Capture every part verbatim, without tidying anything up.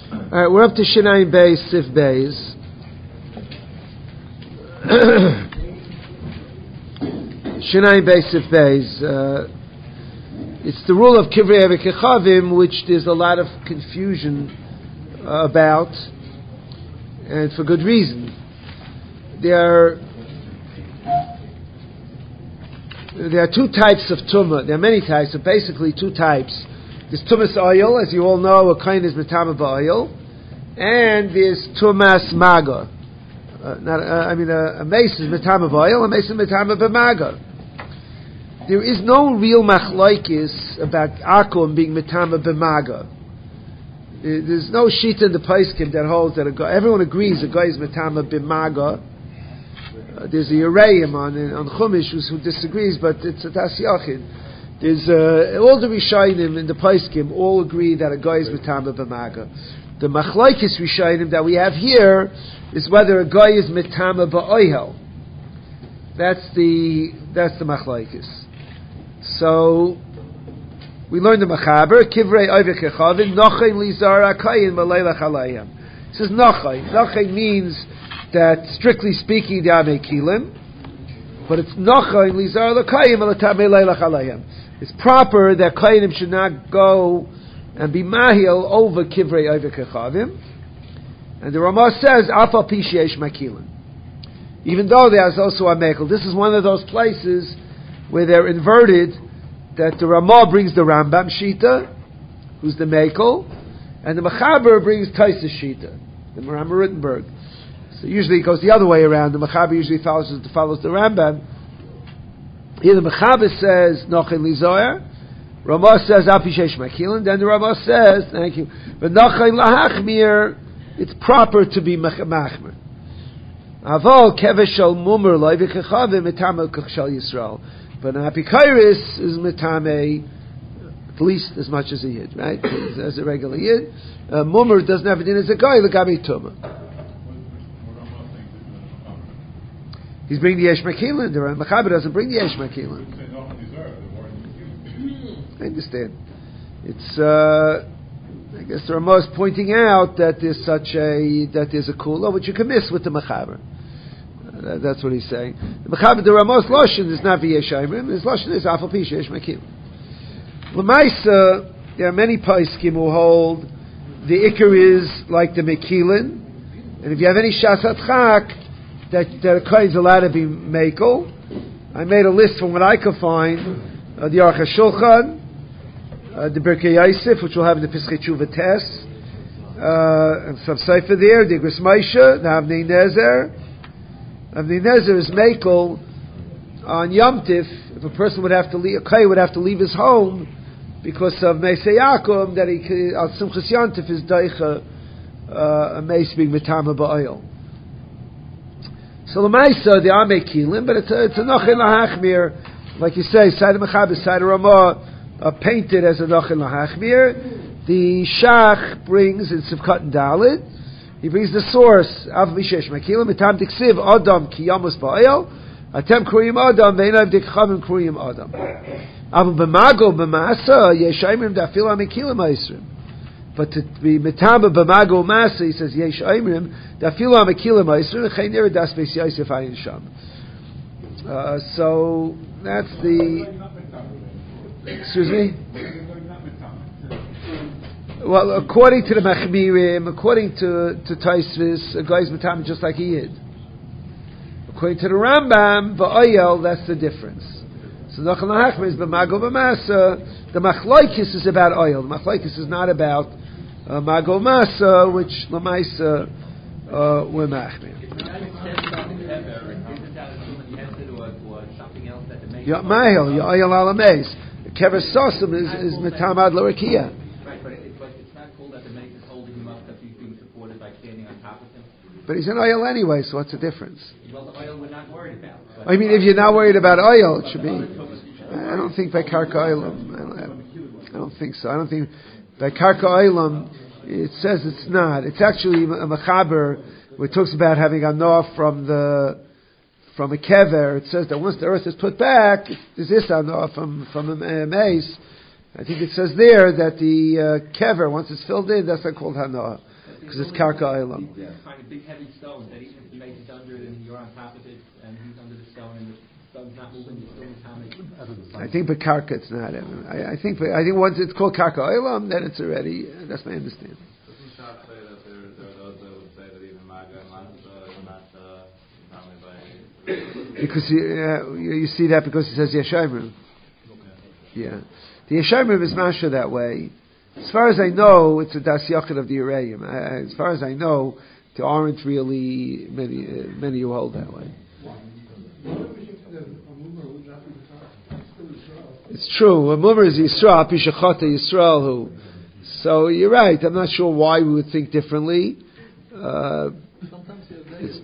All right, we're up to Shinai Beis, Sif Beis. Shinai Beis, Sif Beis. Uh, it's the rule of Kivrei V'Kechavim, which there's a lot of confusion uh, about, and for good reason. There are there are two types of tumah. There are many types, but basically two types. There's tumas oil, as you all know, a kind is metama ba'oil, and there's tumas maga. Uh, not, uh, I mean, a, a mace is metama ba'oil, a mace is metama b'maga. There is no real machlaikis about akum being metama b'maga. There's no shita in the Paiskim that holds that a guy, everyone agrees a guy is metama b'maga. Uh, there's a Yereim on on Chumash who disagrees, but it's a Tas Yachid. There's uh, all the Rishayim in the Paiskim all agree that a guy is metama b'maga. The machlaikis Rishayim that we have here is whether a guy is metama ba'oihel. That's the that's the machlaikis. So we learned the Machaber Kivrei Oivek Echavin Nochain Lizar Akayin Maleilach Alayim. It says Nochain. Nochain means that strictly speaking they are mekilim, but it's Nochain Lizar Akayim Maleilach Alayim. It's proper that Kayanim should not go and be mahil over Kivrei Oivek Echavim. And the Ramah says, Afal Pi Sheyesh Makilim. Even though there's also a Mekel. This is one of those places where they're inverted, that the Ramah brings the Rambam Shita, who's the Mekel, and the Machaber brings Taisa Shita, the Rambam Rittenberg. So usually it goes the other way around. The Machaber usually follows, follows the Rambam. Here the Mechaber says Nochen Lizoyer, Ramah says Api Sheish Makilin, then the Ramah says, thank you, but Nochen Lahachmir, it's proper to be Machmer. Aval Kevesh Shal Mumar Loi V'Kechavim Metame Kechshal Yisrael, but an Apikairis is Metame at least as much as a Yid, right? As a regular Yid. Uh, Mumar doesn't have it in as a guy, L'Gabi Tumah. He's bringing the Yesh Makilin. The Machaber doesn't bring the Yesh Makilin. I understand. It's, uh, I guess the Ramah is pointing out that there's such a, that there's a kula, which you can miss with the Machaber. Uh, that's what he's saying. The Machaber, the Ramah's Loshen is not V'yesh Aimrim, his Loshen is Afal Pi Sheyesh Makilin. L'maisa, there are many Paiskim who hold the Iker is like the Makilin, and if you have any Shasat Chak, that, that a Kohen is allowed to be Mekel. I made a list from what I could find. Uh, the Aruch HaShulchan, uh, the Birkei Yosef, which we'll have in the Pischei Tshuva Tes, uh, and some Sefer there, the Igros Moshe, the Avnei Nezer. Avnei Nezer is Mekel on Yom Tif, if a person would have to leave, a Kohen would have to leave his home because of Meisei Yaakov, that he could, al Simchas Yom Tif is Daicha, uh, a Meis being Metama Ba'oil. So the Maisa, they are Mekilim, but it's a, it's a Nochen Lahachmir, like you say, Side of Mechaber, Side of Ramah, uh, painted as a Nochen Lahachmir. The Shach brings in Sivkat and Dalit, he brings the source, Av Mishesh Mekilim, Etam Diksiv, Adam Ki Yamos Ba'el, Atem Kuriyim Adam, Ve'inav Dikchavim Kuriyim Adam. Avu B'mago B'masa, Yeshayimim Da'afil HaMekilim Ha'isrim. But to be metama b'mago masa, he says yesh aimrim dafilu ha'mekilim ha'isrim chayner das beis Yosef ayin sham. So that's the. Excuse me. Well, according to the Machmirim, according to to Taisvis, a guy's metama just like he is. According to the Rambam, ba'oyel, that's the difference. So the Nachal is b'mago b'masa. The machlaikis is about oil. The machlaikis is not about uh, mago masa, which lamaisa uh, we're machmir. Ya mahil, ya oil alameis. Kever sosim is is metamad l'rakia. Right, but it's not cool that the mace is holding him up because he's being supported by standing on top of him. But he's an oil anyway, so what's the difference? Well, the oil we're not worried about. I mean, if you're not worried about oil, it should be. I don't think by karka oilam. I don't think so. I don't think by karka oilam. It says it's not. It's actually a Machaber where it talks about having a noah from the from a kever. It says that once the earth is put back, there's this anoah from from a mace. I think it says there that the uh, kever, once it's filled in, that's not called hanoah. because it's karka olam. Yeah. Kind of big heavy stone that even if the mate is under it and you're on top of it and he's under the stone and the stone's not moving, you're still in I think but karka it's not. I, I think I think once it's called karka olam, then it's already. Uh, that's my understanding. Doesn't Shach say that there, there are those that would say that even maga and matzah are not uh, family by... Because you, uh, you, you see that because it says Yeshayimrim. Okay. Yeah. The Yeshayimrim is masha that way. As far as I know, it's a das yachid of the Ureim. Uh, as far as I know, there aren't really many uh, many who hold that way. It's true. A mummer is Yisrael, Pishachata Yisrael who. So you're right. I'm not sure why we would think differently. Uh, it's,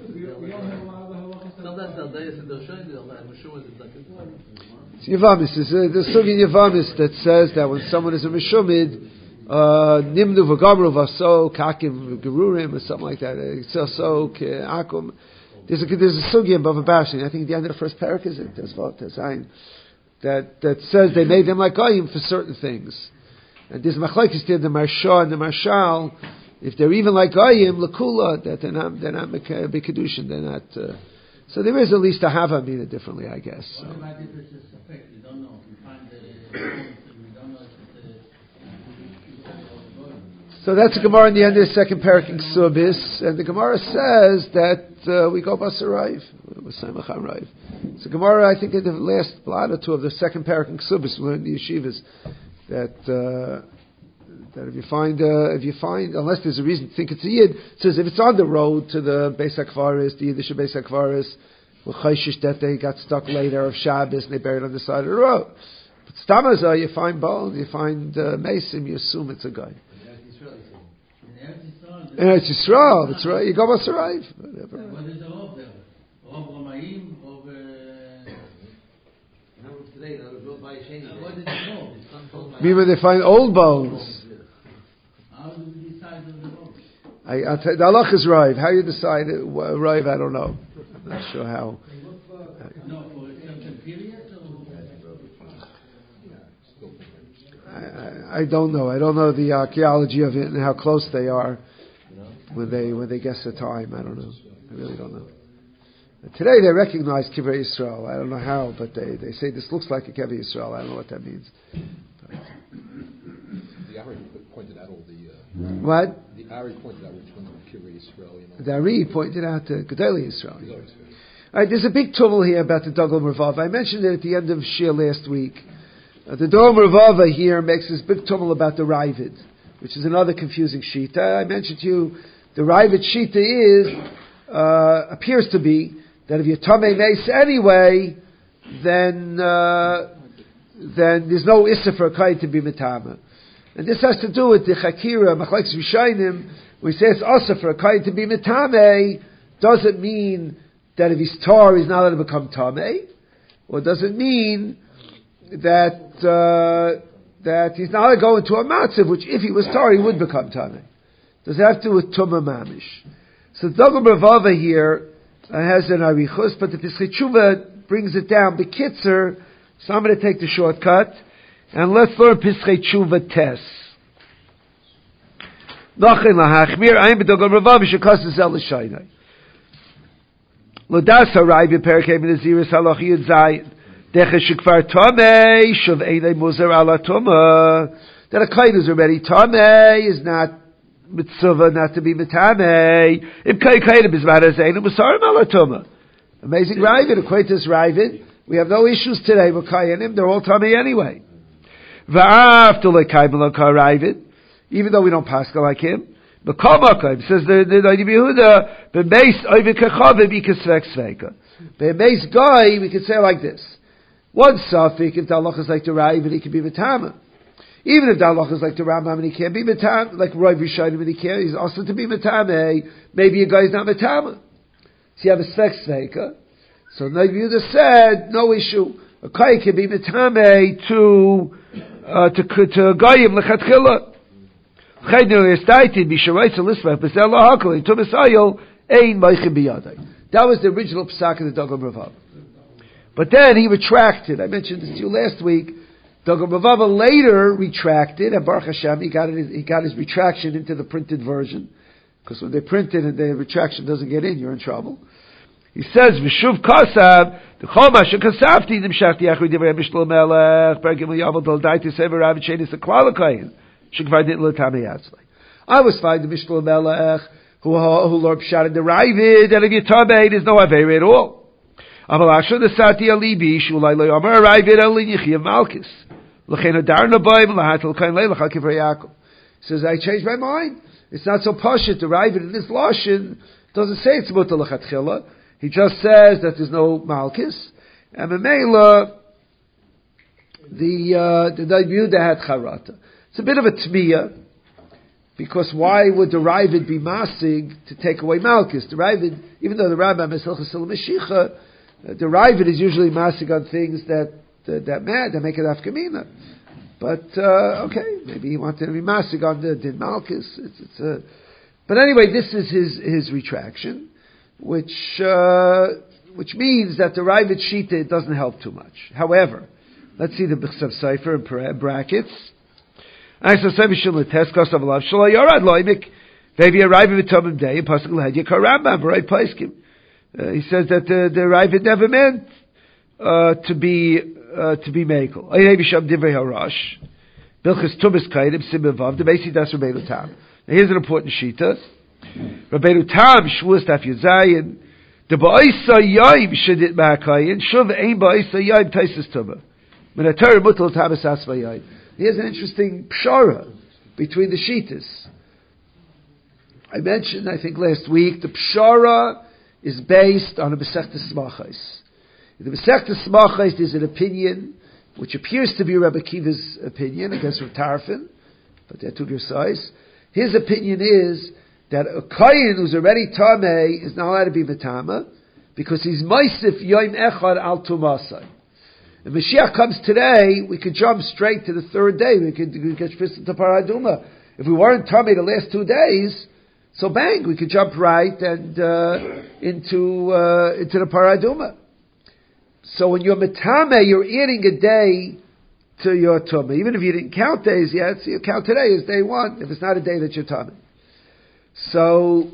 it's Yavamis. There's a, there's something in Yavamis that says that when someone is a Meshumid, Nimnu v'gamru v'aso kakim v'gerurim or something like that. So so akum. There's a there's a sugya above a bashing. I think at the end of the first parak is it? There's Zayin that that says they made them like goyim for certain things. And there's machlekes there, the Marsha and the Marshal. If they're even like goyim lakula, that they're not they're not b'kedushin. They're not. Uh, so there is at least a hava mean differently, I guess. So. What about if it's a effect? You don't know. You find the. So that's a Gemara in the end of the second parak in Ksubis, and the Gemara says that uh, we go Basarayv. It's a Gemara, I think, in the last blot or two of the second parak in Ksubis, we learned in the yeshivas, that uh, that if you find uh, if you find unless there's a reason to think it's a yid, it says if it's on the road to the Beis HaKvaris, the Yiddish Beis HaKvaris, with chayshish that they got stuck later of Shabbos and they buried on the side of the road. But Stamazah, you find bone, you find uh, Mesim, you assume it's a guy. And it's Yisrael, that's right. You go Basarayv. Whatever. What is the hope there? Hope Ramaim, hope. Today, what is the hope? Maybe they find old bones. How do we decide on the hope? I, I'll tell you, the halach is Rive. How you decide it, Rive, I don't know. I'm not sure how. No, for a certain period? I, I, I don't know. I don't know the archaeology of it and how close they are. When they when they guess the time, I don't know. I really don't know. Today they recognize Kivrei Yisrael. I don't know how, but they, they say this looks like a Kivrei Yisrael. I don't know what that means. But the Ari pointed out all the. Uh, what? The Ari pointed out which ones were Kivrei Yisrael. You know. The Ari pointed out the Gedolei Yisrael. All right, there's a big tumult here about the Dogel Mervav. I mentioned it at the end of Shir last week. Uh, the Dogel Mervav here makes this big tumult about the Ravid, which is another confusing sheet. I mentioned to you. The Ravid Shita is, uh, appears to be, that if you're Tamei Meis anyway, then, uh, then there's no Issa for a Kai to be Metama. And this has to do with the Chakira, Machlekes Rishayim, we say it's Asa for a Kai to be Metame, doesn't mean that if he's Tar, he's not allowed to become Tamei, or does it mean that, uh, that he's not allowed to go into a Matzav, which if he was Tar, he would become Tamei. Does it have to do with Tumah Mamish? So Dogel Mervava here uh, has an Arichus, but the Pischei Tshuva brings it down. Bekitzer, so I'm going to take the shortcut, and let's learn Pischei Tshuva Tes. Nachin lahachmir, ayin b'Dogel Mervava shekas zel l'shaynai. L'das harai b'perek hey b'neziris halach yud zayin. Deche shekvar tamei, shuv einay muzer ala tumah. That a kain is already tamei, is not mitzvah not to be metamei. Im kai kaina bizmara zayin u'masarim ala tumah. Amazing Ravid, Equatus Ravid. We have no issues today with kayanim. They're all tamei anyway. Va'after lekai b'lo ka Ravid, even though we don't pascha like him. B'kol says the the Noda B'Yehuda b'meis oivik hachavim ikasvek sveika. B'meis guy we could say like this. One suffix if the halach is like the Ravid, he can be metama. Even if the halach is like the Rambam and he can't be metam, like Rav Rishayim and he can't, he's also to be metame. Maybe a guy's not metama. So you have a svek sveika. So Noda B'Yehuda said no issue. A guy can be metame to uh, to to goyim lechatchila. That was the original psak of the Dogel Mervava. But then he retracted. I mentioned this to you last week. Dogel Mervava later retracted, and Baruch Hashem, he got, his, he got his retraction into the printed version. Because when they print it and the retraction doesn't get in, you're in trouble. He says, V'shuv kasav, the chol masha kasavti, nimshachti achri divrei Mishlei Melech, pergim l'yavel dol daiti sever rav shenis a klalakayin, shekvar dit l'tamei atzlai. I was finding the Mishlei Melech, who, who Lord Pshat in the Ravid, and if you tamei, there's no Aveira at all. Aval asher the sati alibi, shulai lo yomer Ravid elin yichiyah malchus. L'chein adar nabayim, l'hatel kain leilach al kivrei Yaakov. He says, I changed my mind. It's not so pashut to Ravid in this lashon. Doesn't say it's mutar l'chatchila. He just says that there's no malchus. And Memela, the, uh, the Yehuda had charata. It's a bit of a tmiya. Because why would the Ravid be masig to take away malchus? The Ravid, even though the Rambam is Hilchos Mashicha, the Ravid is usually masig on things that that, that mad that make it afkamina. But uh, okay, maybe he wanted to be masig on the din malchus. It's, it's a, but anyway, this is his his retraction, which uh, which means that the Ravid shita it doesn't help too much. However, let's see the B'chsav Sefer in brackets. Maybe a Ravid v'tomim day and pasuk l'hed yikar Rambam v'rei paiskim. He says that the the Ravid never meant uh, to be uh, to be mekel. Ayei b'sham divrei harash bilchus tumas kaidim simevav the basi das Rabbeinu Tam. Now here's an important shita. Rabbeinu Tam shvuas daf yuzayin the ba'isa yaim shedit ma'akayin shuv ein ba'isa yaim taisis tumah min atar mutal tamas asva yaim. Here's an interesting pshara between the shitas. I mentioned, I think last week, the pshara is based on a Masechtas Smachos. In the Masechtas Smachos, there's an opinion which appears to be Rabbi Akiva's opinion against Rav Tarfon, but they're two sides. His opinion is that a kohen who's already tamei is not allowed to be metama because he's meisif yoim echad al tumasai. If Mashiach comes today, we could jump straight to the third day. We could, we could fit into Paraduma. If we weren't tummy the last two days, so bang, we could jump right and uh, into uh, into the Paraduma. So when you're metame, you're adding a day to your tummy. Even if you didn't count days yet, so you count today as day one. If it's not a day that you're tummy, so.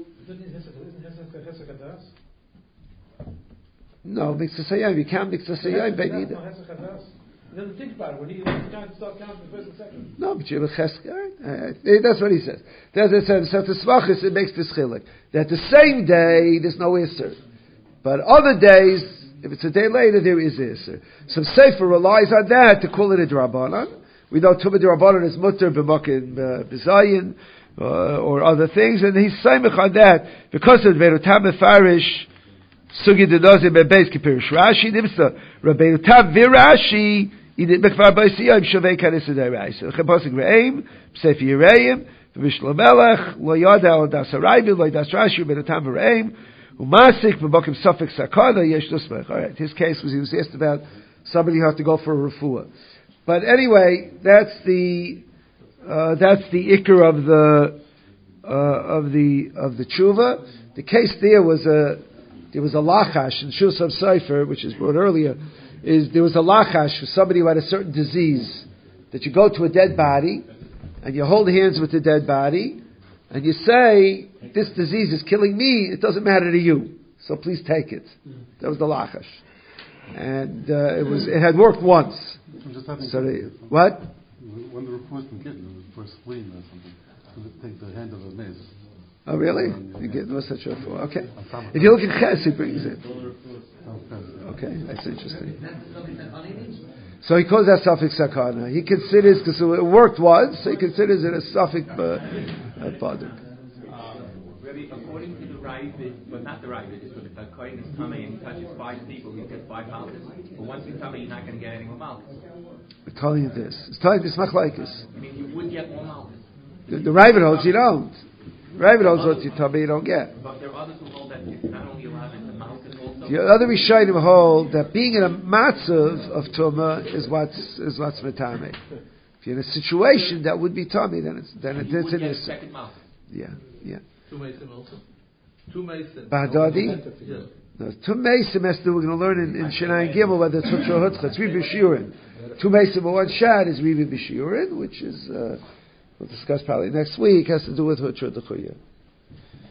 No, Mitzvah Sayayim. You can't Mitzvah Sayayim by neither. He doesn't think about it. When he can't start counting the first and second. No, but you're a chesk. That's what he says. That's it says. So the Smachos it makes this chilik that the same day there's no Isser, but other days, if it's a day later, there is Isser. So Sefer relies on that to call it a Drabanan. We know Tumah Drabanan is mutter b'makin b'zayin or other things, and he's saimich on that because of Verutam Mefarish. Sugi de doze bebeis kipirish Rashi nimsa Rabbeinu Tam v'Rashi idit mekvar b'siyam shavei kanis adayrais. Chapasik re'im Sefer Yereim v'Mishlei Melech lo yada al das Harayim lo das Rashi Rabbeinu Tam v'Reim umasik v'bokim suffix sakana yesh nusmech. All right, his case was he was asked about somebody who had to go for a refuah. But anyway, that's the uh, that's the ikar of the uh, of the of the tshuva. The case there was a. There was a lachash in Shul Sav Sefer, which is brought earlier, is there was a lachash for somebody who had a certain disease, that you go to a dead body, and you hold hands with the dead body, and you say, this disease is killing me, it doesn't matter to you, so please take it. That was the lachash. And uh, it was it had worked once. So they, what? When the report from kitten for spleen or something, take the hand of a mace. Oh really? You get no such a for okay. If you look at Ches, he brings it. Okay, that's interesting. So he calls that suffix sakana. He considers because it worked once, so he considers it a suffix baduk. Really, according to the Ravid, well not the Ravid, it's when the kohen is coming and he touches five people, he gets five malchus. But once you come in, you're not going to get any more malchus. I'm telling you this. It's telling you this machlaikus. I mean, you would get more malchus. The, the Ravid holds you don't. Ravid holds what you tell me you don't get. But there are others who hold that it's not only allowed in the malchus also. The other Rishonim hold that being in a matzav of tumah is what's is what's metame. If you're in a situation that would be tummy, then it's then it is an issue. Yeah, yeah. Two mason also. Two mason. Bahadadi. Yeah. No, two mason. We're going to learn in, in Shinai Gimel whether it's hutra or hutzcha. It's ribi b'shiurin. Two mason, but one shad is ribi b'shiurin, which is uh, we'll discuss probably next week. Has to do with hutra d'chuya.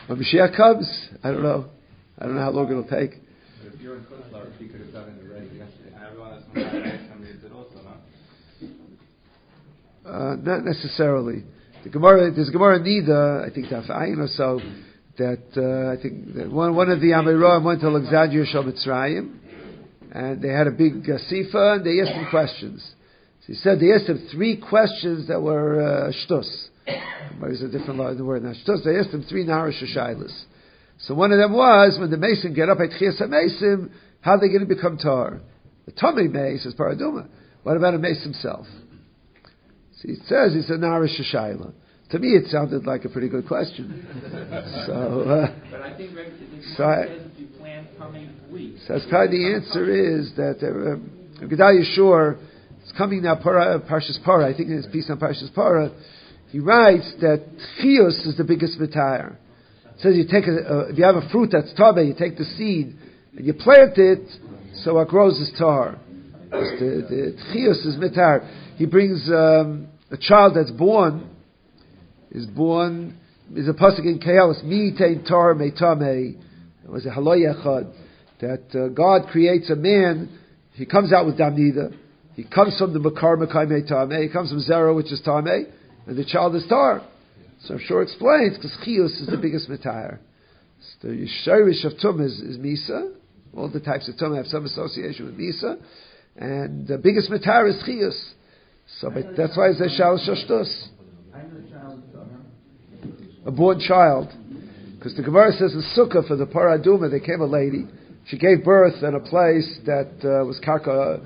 When Mashiach comes, I don't know. I don't know how long it'll take. But if you're in Kutzlar, you could have done it already yesterday. Everyone is from somebody did also, no? Uh, not necessarily. The Gemara, there's a Gemara Nida, I think Daf Ayin or so, that uh, I think that one one of the Amiroim went to Alexandria Shal Mitzrayim, and they had a big uh, sifa, and they asked him questions. So he said they asked him three questions that were uh, shtus. There's a different law in the word now. Shtus. They asked him three narish shaylas. So one of them was when the mason get up at Chiyas HaMesim, how are they going to become tar? The Tomei Meis is paraduma. What about a mace himself? So he says it's a narish shayla. To me, it sounded like a pretty good question. so, uh, but I think Rebbe, the so I, says if you plant coming wheat. So as part of the answer is that uh, Gedalia Shor, it's coming now, Para, Parshas Para, I think in his piece on Parshas Para, he writes that Chiyus is the biggest mitayr. It says you take a, uh, if you have a fruit that's tabe, you take the seed and you plant it, so what grows is tar. The, the Chiyus is mitayr. He brings um, a child that's born, is born, is a pasuk in Kehelis, mi tein tar meitame. It was a haloyachad, that uh, God creates a man, he comes out with damnida, he comes from the makar makai meitame, he comes from zera, which is tame, and the child is tar. So I'm sure explains, because chiyus is the biggest mitayr. So the yisharish of tum is, is misa, all the types of tum have some association with misa, and the biggest mitayr is chiyus. So but that's why it's a shalosh shashtus. A born child, because the Gemara says in Sukkah for the Paraduma, there came a lady. She gave birth in a place that uh, was Karka.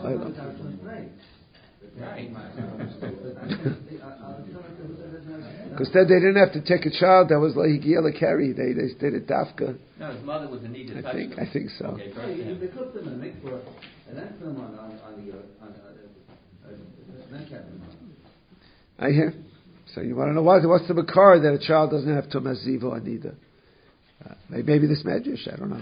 Because then they didn't have to take a child that was like Yela carry. They they did it dafka. No, his mother was in need of I think I think so. Okay, They cooked them and mixed for, and then put them on on on the on the then kept them on. I hear. So you want to know what, what's the makar that a child doesn't have tumas ziva or nida? Uh, maybe, maybe this medrash, I don't know.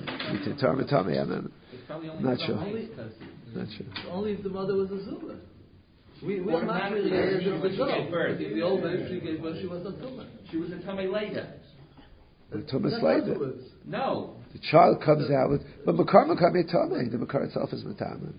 I'm not sure. Not sure. Only if the mother was a zula. We we Or are not not really really able when to she go. gave birth. If we all know she gave birth, she was a tumah. She was a tummy later. The tumas later. No. The child comes out with, but makar makar metame. The makar itself is metame.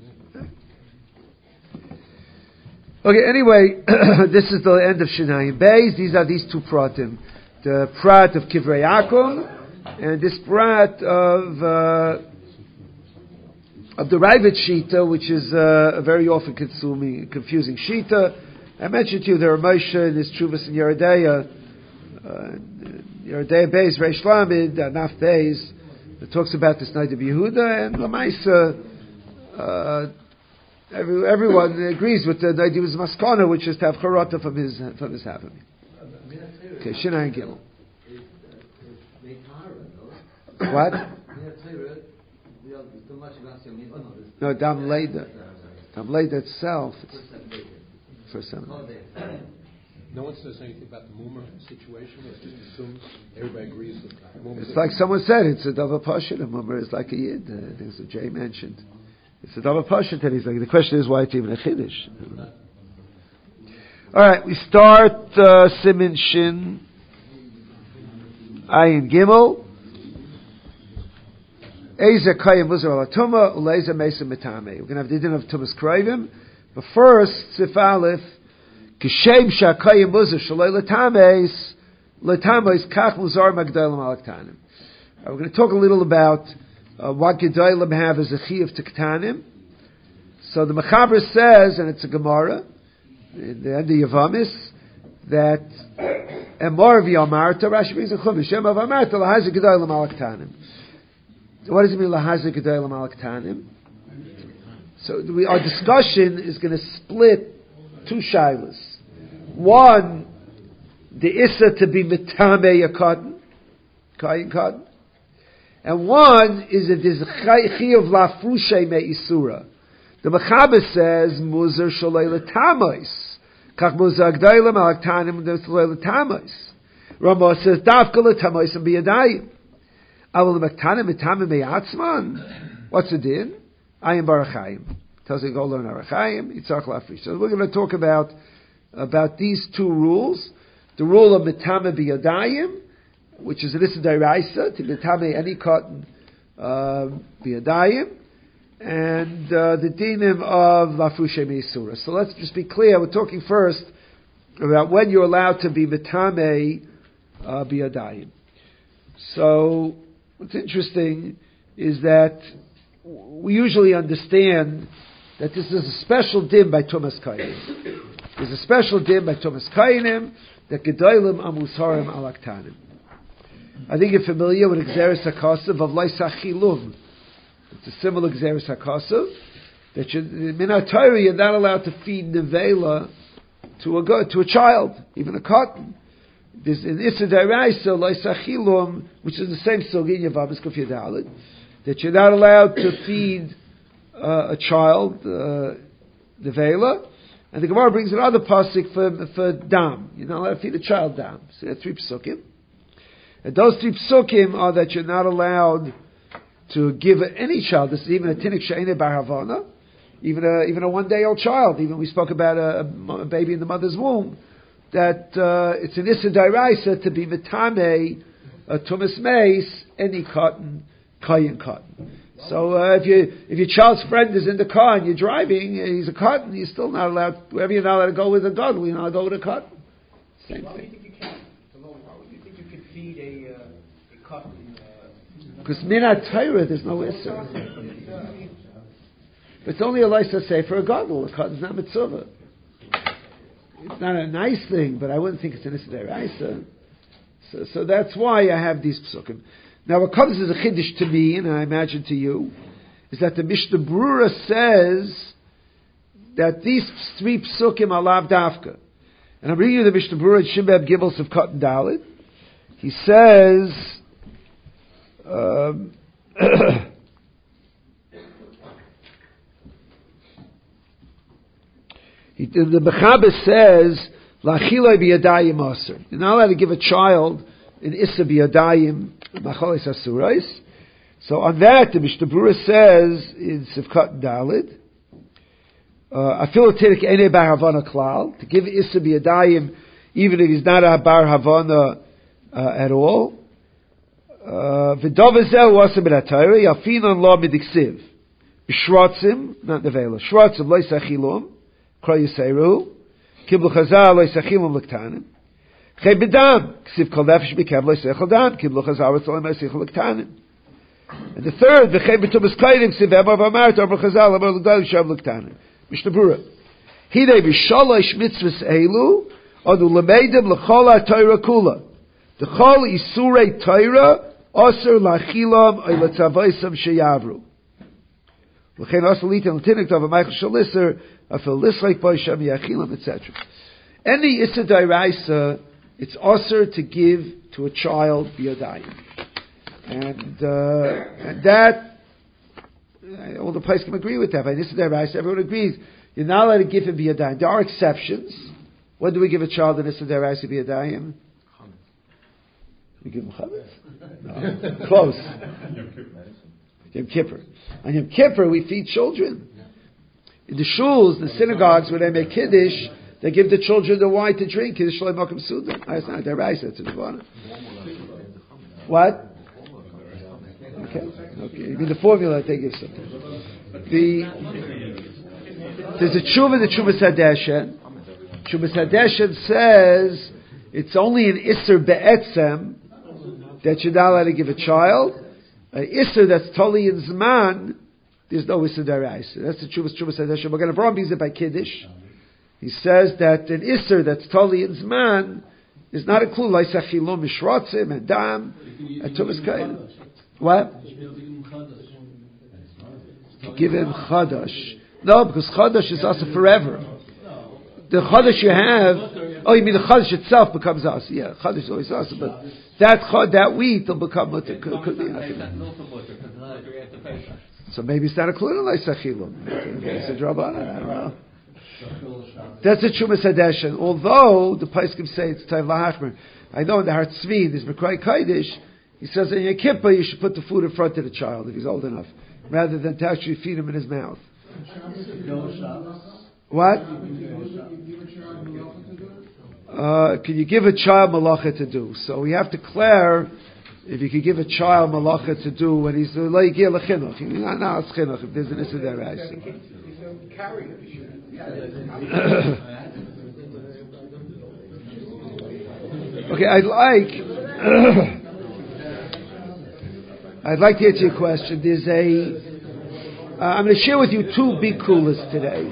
Okay, anyway, this is the end of Shinayim Beis. These are these two pratim. The prat of Kivrei Akum, and this prat of, uh, of the Ravid Shita, which is uh, a very often consuming, confusing Shita. I mentioned to you there are Moshe and his Chuvas in Yeredeya, uh, Yeredeya Beis, Reish Lamed, uh, Naf Beis, that talks about this night of Yehuda, and Lamaisa, uh, Every, everyone agrees with the idea of Maskana, which is to have charata from his from his happening. Okay, Shina and Gimel. What? No, Dam Leida. Dam Leida itself. It's first seven. No one says anything about the Mummer situation. It's just assumed everybody agrees with the Mummer. It's like someone said. It's a Dava Pasha. The Mummer is like a Yid. I think it's what Jay mentioned. It's a double pasha, and he's like, the question is why it's even a chiddush. All right, we start uh, Simin Shin Ayin Gimel. Eza Kayim Muzar Alatuma Uleza Mesa Mitame. We're going to have the din of Tumas Krayim, but first Sif Aleph Kishem Shakayim Muzar Shalay Latames Latames Kach Muzar Magdalim Alaktanim. We're going to talk a little about Uh, what Gedolim have is a chiyuv to ktanim. So the Mechaber says, and it's a Gemara, in the end of Yavamis, that Emor v'yamarta, Rashi brings a chumash, Emor v'yamarta, lahazik Gedolim al ktanim. What does it mean, lahazik Gedolim al ktanim? So we, our discussion is going to split two shilas. One, the issa to be mitame yakatan, kayin katan. And one is that there's a chiyuv lafrushay me'isura. The Mechaber says, Muzar shalei l'tamois. Kach muzar g'dayim alaktanim shalei l'tamois. Ramah says, Dafka l'tamois and biyadayim. Avol l'maktanim etamim me'atzman. What's the din? Ayim barachayim. Tells you go learn arachayim. Yitzach lafrish. So we're going to talk about, about these two rules. The rule of metame biyadayim, which is an issa d'oraisa, to metame any cotton um, biyadayim, and uh, the dinim of lafushe meisura. So let's just be clear. We're talking first about when you're allowed to be metame uh, biyadayim. So what's interesting is that we usually understand that this is a special din by Tumas Kainim. There's a special din by Tumas Kainim that Gedolim Amusharim Alaktanim. I think you're familiar with Gzeres HaKosav of Laisachilum. It's a similar Gzeres HaKosav that you, in Torah you're not allowed to feed nevela to a go, to a child, even a cotton. There's an Issa D'Oraisa Laisachilum, which is the same Sogin Yavamis Kuf Yadalit, that you're not allowed to feed uh, a child uh, nevela. And the Gemara brings another pasuk for for dam. You're not allowed to feed a child dam. So there are three psukim. And those three psukim are that you're not allowed to give any child. This is even a tinik she'ene bar havana, even a even a one day old child. Even we spoke about a, a baby in the mother's womb. That uh, it's an issa d'oraisa to be metame a tumas meis any cotton kayin cotton. So uh, if you if your child's friend is in the car and you're driving, and he's a cotton, you're still not allowed. Wherever you're not allowed to go with a gun, you're not allowed to go with a cotton. Same why thing. do you think you can? Why would you think you could feed a uh, a cotton? Because minat Torah, there's no issur. It's only a license say for a gadol. A cotton's not mitzvah. It's not a nice thing, but I wouldn't think it's an issa d'oraisa. So, so that's why I have these psukim. Now, what comes as a chiddush to me, and I imagine to you, is that the Mishnah Brura says that these three psukim are lav dafka. And I'm reading you the Mishnah Brura in Shimbeb Gibels of Cotton Dalit. He says, um, he, the Mechaber says, Lachiloi biyadayim aser. You're not allowed to give a child an issa biyadayim macholis asurais. So on that, the Mishnah Brura says in Sivkat Dalid, afilotinik ene bar havana klal, to give issa biyadayim even if he's not a bar havana uh, at all. V'dovazel wasem ben atayra yafinon lo midiksiv b'shrotzim not nevela shrotzim lo yisachilum kro yiseru kiblu chazal lo yisachilum l'ktanim. And the third, Mishnah Brura. Hidei b'shalosh mitzvahs elu adu lemeidim l'chol ha'Torah kula. The chol isurei Torah aser lachilam oy letzavoisam sheyavru. L'chein aser litan l'tinik tov ha'meichel shalisser afil lislek bo shem yachilam, et cetera. Any issa d'oraisa, it's usher to give to a child biyadayim. And, uh, and that, uh, all the place can agree with that. By this d'oraisa, everyone agrees. You're not allowed to give him biyadayim. There are exceptions. When do we give a child an issa d'oraisa biyadayim? We give him chametz? No. Close. Yom Kippur. On Yom Kippur, we feed children. In the shuls, the synagogues, where they make kiddush, they give the children the wine to drink. Kiddush Shalom Makom Suda. That's not their rice. That's a Nirvana. What? Okay. Okay. You mean the formula that they give something. The, there's a tshuva, the Tshuva Sadeshen. Tshuva Sadeshen says it's only an Isser Be'etzem that you're not allowed to give a child. An Isser that's totally in Zman, there's no Isser Daraisa. That's the Tshuva Sadeshen. We're going to bring it by Kiddush. He says that an Isser that's totally in Zman is not included like Sachilum, Mishrotzim, and Dam, and Tumas Kain. What? To give him Chadash. No, because Chadash is also forever. The Chadash you have, oh, you mean the Chadash itself becomes us? Yeah, Chadash is always us, but that chad, that wheat will become what it could, could be. So maybe it's not included like Sachilum. It's a Drabana, I don't know. That's a Tshuva Sadeshen. Although the Paiskim say it's Taiv Lahachmer. I know in the Har Tzvi, there's Mekrai Kaidish, he says in Yom Kippur you should put the food in front of the child if he's old enough, rather than to actually feed him in his mouth. What? uh, can you give a child malacha to do? So we have to declare if you could give a child malacha to do when he's like yeah lechinuch. No, it's chinuch. If there's an issue there, right? Okay, I'd like I'd like to answer your question. There's a uh, I'm going to share with you two big kulas today.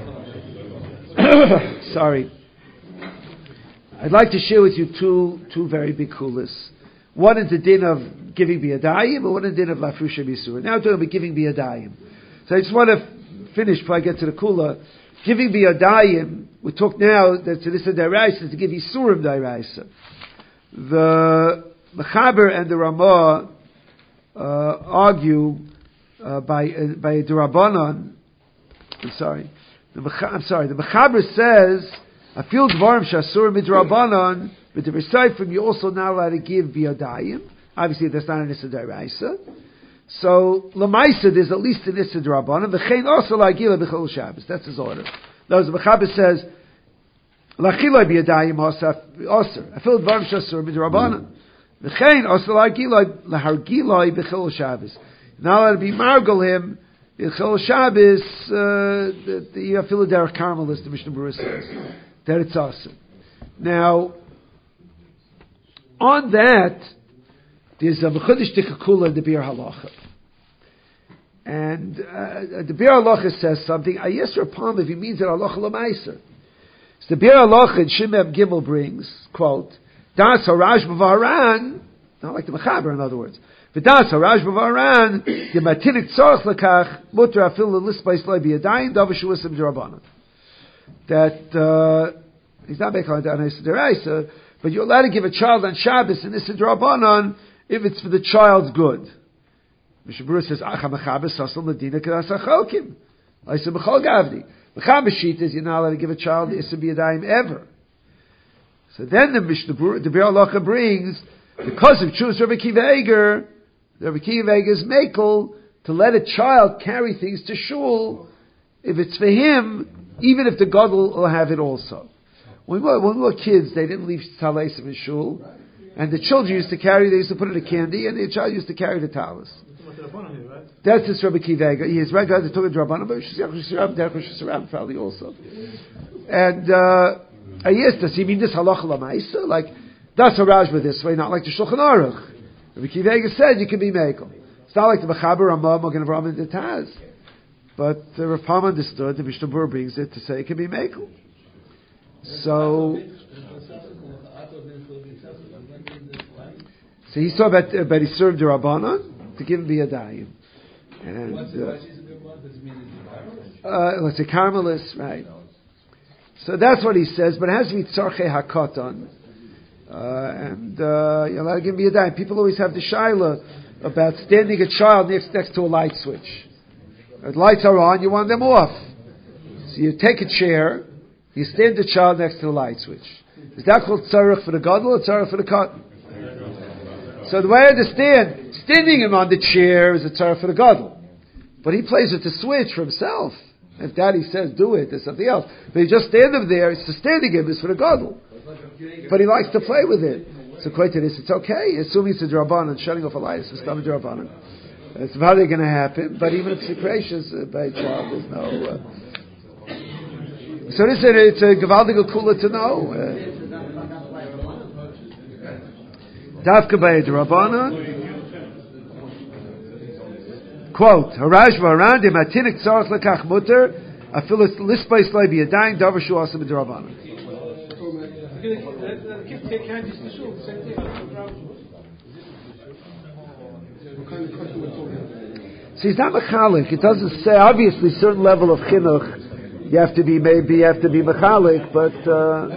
Sorry. I'd like to share with you two two very big kulas. One is the din of giving biyadayim, and one is the din of lafrusha bisur. Now we're talking about giving biyadayim. So I just want to finish before I get to the kula. Giving biyadayim, we talk now that to this is deraisa, to give isurim deraisa. The Mechaber and the Ramah uh, argue uh, by uh, by the Rabbanon. I'm sorry. The Mech- I'm sorry. The Mechaber says, "I feel dvarim shasur midrabanan." But the Risayfim, you're also not allowed to give biyadayim. Obviously, that's not an issa deraisa. So lemaisa, there's at least an issa drabanan. V'chein also la'agila b'chol Shabbos. That's his order. Now, the Mechaber says, "Lachiloi biyadayim osir." I feel dvarim shasur midrabanan. V'chein also la'agila lahargiloi b'chol Shabbos. Not allowed to be margul him b'chol Shabbos. Uh, you feel the derech carmel, as the Mishnah Berurah says that it's osir. Now, on that, there's a Mechudesh Tikakula in the Bir Halacha. And uh, the Bir Halacha says something. I yes upon if he means that Halacha L'Maiser. So the Bir Halacha in Shimem Gimel brings, quote, Das Haraj B'Varan, not like the Mechaber in other words, but Das Haraj B'Varan, the Matinik Tzorach Lekach, Mutter Afil L'Lispais Loi B'Yadayim, Davar Shuasim D'Rabbanan. That, uh, he's not making it on Issa D'Raisa, but you're allowed to give a child on Shabbos and Issa D'Rabbanan if it's for the child's good. Mishnah Berurah says, Acha Mechaber Sasal Medina Kedas Achokim. Issa B'Chol Gavdi. Mechaber Shita is you're not allowed to give a child Issa B'Yadayim ever. So then the Mishnah Berurah, the Bir Halacha brings, because of Chus Rabbi Akiva Eiger, Rabbi Akiva Eiger is makel to let a child carry things to shul if it's for him, even if the gadol will have it also. When we, were, when we were kids, they didn't leave talis in shul, and the children used to carry, they used to put in a candy, and the child used to carry the talis. That's this Rabbi Akiva Eiger. He is right, guys, they took a drabbanan, but Derech Shesharam probably also. And, uh, I asked, does he mean this halacha l'maisa? Like, that's a rajba this way, not like the Shulchan Aruch. Rabbi Akiva Eiger said you can be mekel. It's not like the Mechaber, Ramah, Magen Avraham, and the Taz. But the Rav Pam understood, the Mishnah Berurah brings it to say it can be mekel. So, so he saw that, uh, but he served the Rabbanan to give him the Yadayim. And, uh, uh, let's say Carmelis, right? So that's what he says, but it has to be Tzarchei HaKatan. Uh, and, uh, you're allowed to give him the Yadayim. People always have the Shaila about standing a child next, next to a light switch. The lights are on, you want them off. So you take a chair, you stand the child next to the light switch. Is that called tzarech for the gadol or tzarech for the cotton? So the way I understand, standing him on the chair is a tzarech for the gadol. But he plays with the switch for himself. If daddy says do it, there's something else. But you just stand him there, it's the standing him is for the gadol. But he likes to play with it. So quite to this, it's okay, assuming it's a drabanan, shutting off a light, it's a stomach drabanan. It's probably going to happen, but even if it's gracious uh, by a child, there's no... Uh, so this is a, it's a gewaldige kula to know. Davka by the Rabbanan. Quote, Haraj v'aran de matinik tzarech lekach mutter afilis lispais lei b'yadayim davar shu asim b'd Rabbanan. See, it's not mechalik. It doesn't say, obviously, certain level of chinuch, you have to be, maybe you have to be mechalik, but, uh,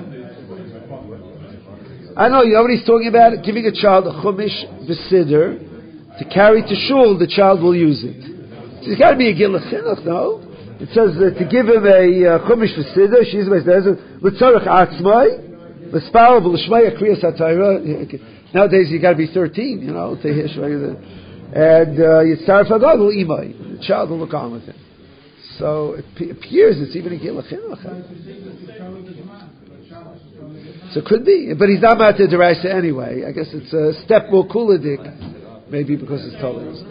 I don't know, you know what he's talking about? Giving a child a chumash v'sidr to carry to shul, the child will use it. So there's got to be a gil of chinuch, no? It says that to give him a uh, chumash v'sidr, she's l'tzarech atzmai, l'spar v'l'shmai akriyas hatayra. Nowadays you got to be thirteen, you know, to hear shmai. And Yitzhar Fagadol Imai. The child will look on with him. So it appears it's even a Gil Chinuch. So it could be, but he's not matter deraisa anyway. I guess it's a step more kuladik, maybe because it's tolerance.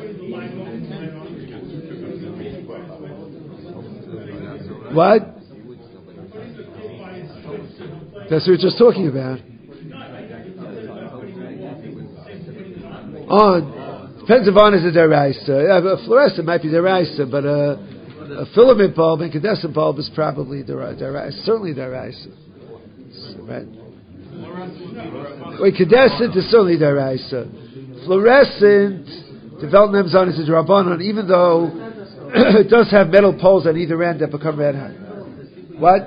What? That's what we were just talking about. On. Depends if on is a deraisa. Yeah, a fluorescent might be deraisa, but a, a filament bulb, incandescent bulb is probably deraisa. Certainly deraisa. Right? Well, incandescent is certainly deraisa. Fluorescent, development on is a drabanon, even though it does have metal poles on either end that become red hot. What?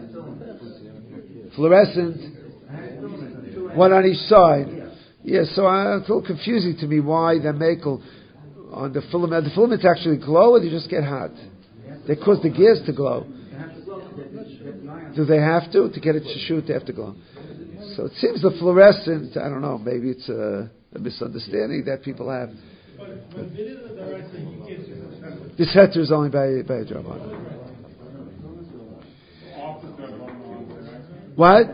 Fluorescent, one on each side. Yeah, so uh, it's a little confusing to me why they make on the filament. The filaments actually glow, or they just get hot? They cause the gears to glow. Do they have to? To get it to shoot, they have to glow. So it seems the fluorescent, I don't know, maybe it's a, a misunderstanding that people have. But this heter is only by, by a drabanan. What?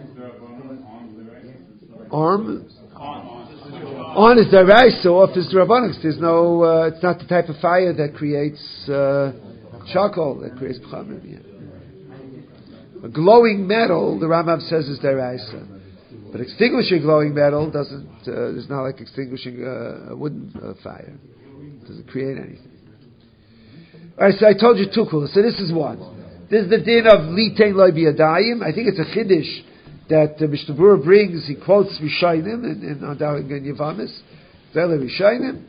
Arm? On is deraisa, so off is drabanan. There's no, uh, it's not the type of fire that creates uh, charcoal, that creates pchamim. Yeah. A glowing metal, the Rambam says, is deraisa. But extinguishing glowing metal doesn't, uh, it's not like extinguishing uh, a wooden uh, fire. It doesn't create anything. Alright, so I told you two kulas. So this is one. This is the din of litain loy biyadayim. I think it's a chiddush that uh, Mishnah Berurah brings. He quotes Rishayim in, in Adarim and Yavamis. Vele Rishayim.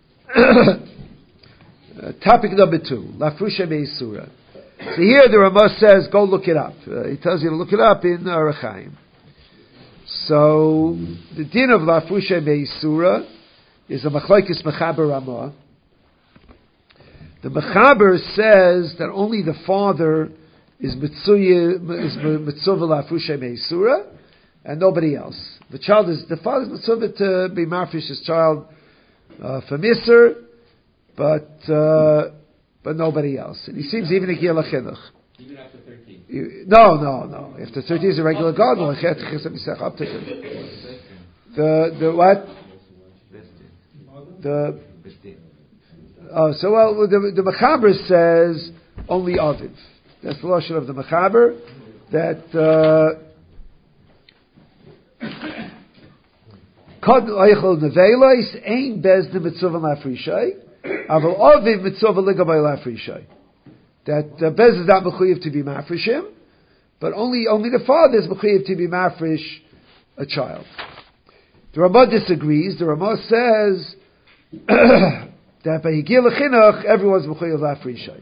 uh, topic number two. Lafrusha me'isura. So here the Ramah says, go look it up. Uh, he tells you to look it up in Orach Chaim. So the din of Lafrusha me'isura is a machlokes mechaber Ramah. The Mechaber says that only the father is mitzuva lafrusha meisura, and nobody else. The child is the father is mitzuva to be marfish his child uh, for miser, but uh, but nobody else. And he seems even a gil chinuch. Even after thirteen. No, no, no. After thirteen is a regular garden. Up to the the what? The Oh, so well, the, the Mechaber says only Aviv. That's the lashon of the Mechaber, that Kod Eichel Nevelos Ein Bez the Mitzvah Lafrishay, Aval Aviv Mitzvah Ligabay Lafrishay. That uh, Bez is not mechuyev to be mafrishim, but only only the father is mechuyev to be mafrish a child. The Ramah disagrees. The Ramah says that by Higil Chinuch, everyone's mechuyev lafrishay.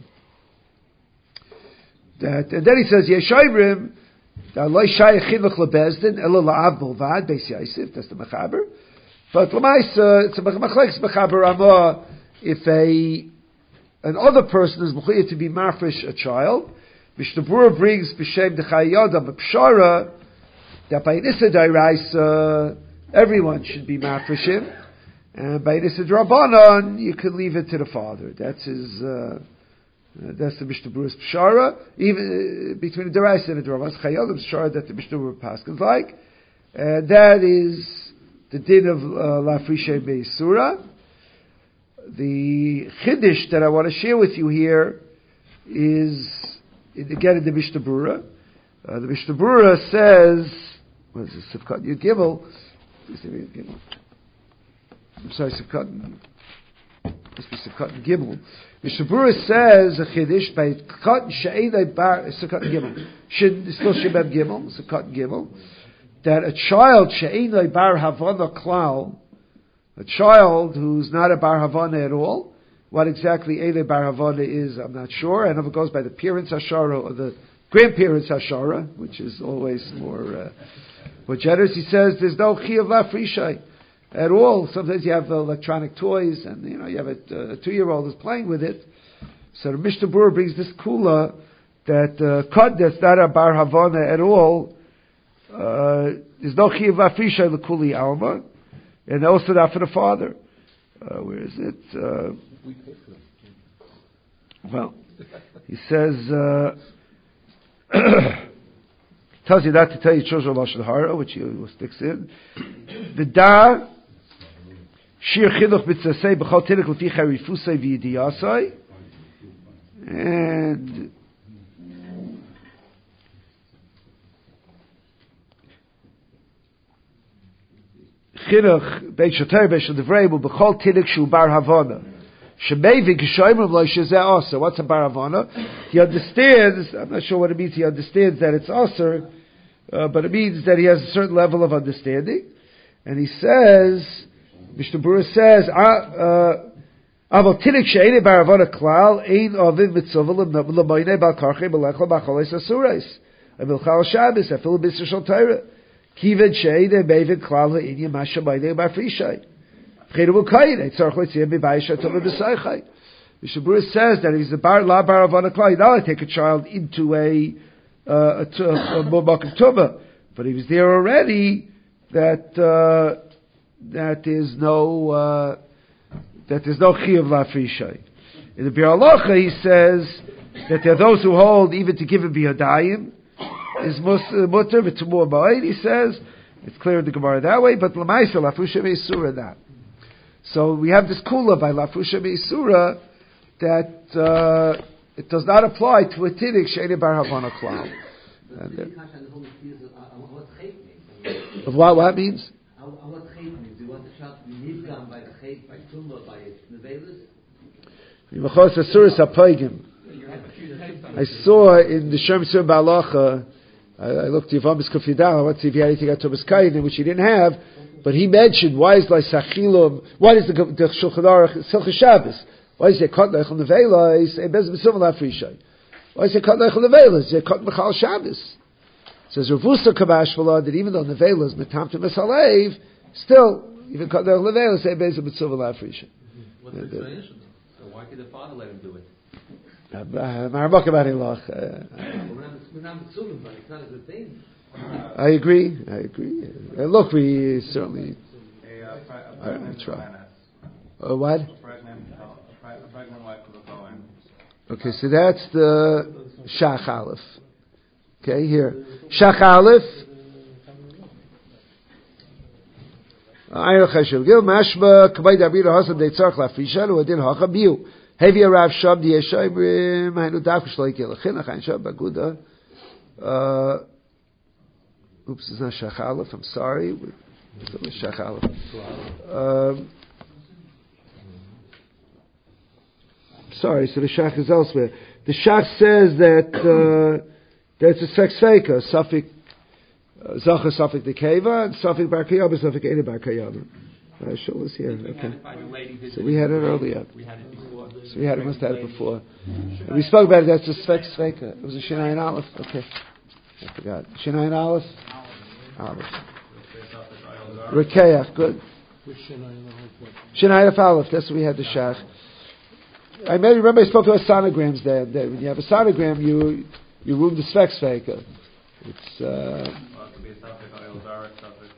That and then he says Yeshayrim that lo shayach chinuch lebezdin elo la'av bolvad beis Yosef. That's the Mechaber. But l'maisa it's a machlekes Mechaber Ramah if a another person is mechuyev to be mafresh a child. Mishnah Berurah brings b'shem dechayyoda b'pshara that by Nisa Dairaisa everyone should be mafreshim. And by this Drabanan, you can leave it to the father. That's his. Uh, that's the Mishnah Berurah's pshara. Even uh, between the Deraisa and the Drabanan, Chayadim pshara that the Mishnah Berurah Paskins like, and that is the din of Lafrishay Beisura. The chiddush that I want to share with you here is again in the Mishnah Berurah. Uh, the Mishnah Berurah says, "What is this? Sivkat Yud Gimel." I'm sorry, Sivkat. Must be Sivkat Gimel. Mishnah Berurah says a chiddush by Sivkat She'elei Bar Sivkat Gimel. It's still Shebem Gimel. Sivkat Gimel. That a child She'elei Bar Havana Klal, a child who's not a Bar Havana at all. What exactly Elei Bar Havana is, I'm not sure. I know if it goes by the parents Hashara or the grandparents Hashara, which is always more uh, more generous. He says there's no Chiyav Lafrishay at all. Sometimes you have electronic toys, and you know you have a, a two-year-old who's playing with it. So the Mishnah Berurah brings this kula that kod uh, that's not a bar havana at all. Uh, there's no chiyav lafrishay l'kuli alma, and also not for the father. Uh, where is it? Uh, well, he says tells you that to tell you Chuzra Lashon Hara, which he sticks in. V'da Shir Chinuch Mitzasei B'chol Tinik L'fi Charifusei V'yidiyasai. And Chinuch Beit Shoter Beit Shodevrei B'chol Tinik Shu Bar Havana. Shemeivi Gishoyim Rav Shezeh Aser. What's a Bar Havana? He understands, I'm not sure what it means, he understands that it's Aser, uh, but it means that he has a certain level of understanding. And he says, Mishnah Berurah says, Aval Tinik She'ene Bar Havana Klal, Ein Oviv Mitzvah L'moinei Bal Karchei B'lecho B'choles Asurais, Amilchal Shabbos, Afil B'Isra Shal Torah, Kived She'ene Meivid Klal Ha'inyan Masha Moinei Bar Frishai. Mishnah Berurah says that if he's a bar la bar of a klal, you don't take a child into a uh, a mubak tuba, but he was there already. That uh, that is no uh, that is no chiyuv lafrishay. In the Bir Halacha, he says that there are those who hold even to give him biyadayim is mutter v'tumur ba'id. He says it's clear in the Gemara that way, but l'maisa lafrishay meisura not. So we have this kula by Lafusha Meisura that uh, it does not apply to a tinik she'ene bar havana klal. Of what what means? What chayt means? You want the child to be nidgam by the chayt, by tumba, by nevelis? Yimachos asuris hapoigim. I saw in the Shem Tzur Balacha, I, I looked at Yavamis Kufidal, I want to see if he had anything at Thomas Kayin, which he didn't have. But he mentioned, why is like Sachilum, why is the, the Shulchan Aruch, Silchah Shabbos? Why is it Kot Lechel Nevela, is it Bez B'Sum Lafrishay? Why is it Kot Lechel Nevela, is it Kot Mechal Shabbos? Says Rav Usa Kamash V'la, that even though Nevela is Metam to Mesalev, still, even Kot Lechel Nevela, is it Bez B'Sum Lafrishay. What's the explanation? So why could the father let him do it? I agree. I agree. Uh, look, we certainly. A, uh, pre- a All right, pregnant try. lioness. Uh, what? A pregnant, uh, a pre- a pregnant wife of a Kohen. Okay, so that's the Shach Aleph. Okay, here. Shach Aleph. Ayin Cheshev Gil Mashma Kabay Dabir Hasan Deitzarch Lafrishan Uadin Hachabiu. Heavy Rav Shab Dieshayim Hainu Dafish Loikil Chinach Ayin Shab Baguda. Oops, it's not Shach Aleph. I'm sorry. It's Shach Aleph. Um, sorry, so the Shach is elsewhere. The Shach says that uh, that's a sex faker, Safik Zacha Safik Dekeva, and Safik Bar Kayama, Safik Eda Bar Kayama. I show this here. Okay. So we had it earlier. We had it before. So we had it, must have had it before. And we spoke about it. That's a sex faker. It was a Shinayin Aleph. Okay. I forgot. Shinayin Aleph. Aleph. Rekeach, good. Shinayin Aleph. That's what we had the Shach. I may remember I spoke about sonograms there. That when you have a sonogram, you you room the Svex faker. It's. Uh, Well, it could be a suffix, oil, dark suffix.